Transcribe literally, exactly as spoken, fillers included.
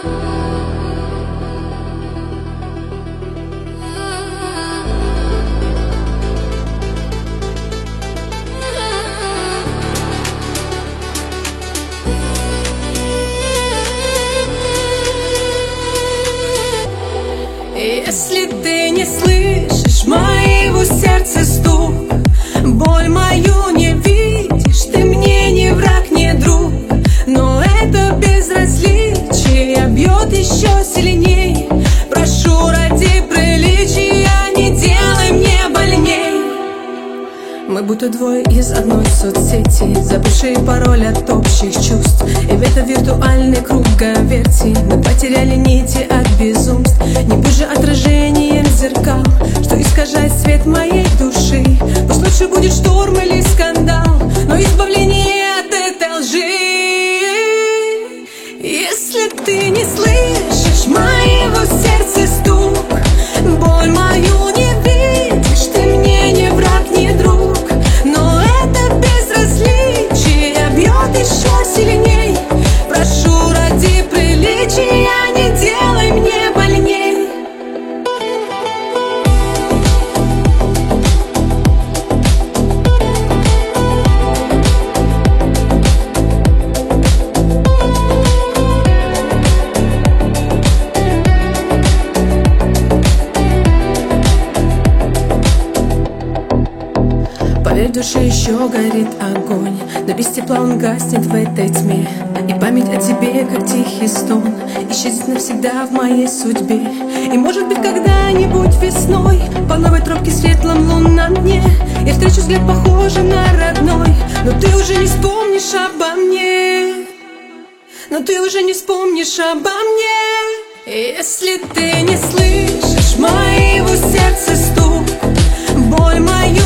Если ты не слышишь моего сердца стук, боль мою не видишь, ты мне не враг, не друг. Но это безразличие бьет еще сильней. Прошу ради приличия, не делай мне больней. Мы будто двое из одной соцсети, забывшие пароль от общих чувств. И в это виртуальный круговерти мы потеряли нити от безумств. Не будь же отражением зеркал, что искажает свет моей души. Пусть лучше будет шторм или скандал, но избавление от этой лжи. Если ты не слышишь моего сердца стук, боль мою не видишь, ты мне не враг, не друг. Но это безразличие бьет еще сильней. Прошу ради приличия, не делай мне больней. Поверь, в душе еще горит огонь, но без тепла он гаснет в этой тьме. И память о тебе, как тихий стон, исчезнет навсегда в моей судьбе. И может быть когда-нибудь весной по новой тропке светлом лунном дне я встречу взгляд похожий на родной. Но ты уже не вспомнишь обо мне, но ты уже не вспомнишь обо мне. Если ты не слышишь моего сердца стук, боль мою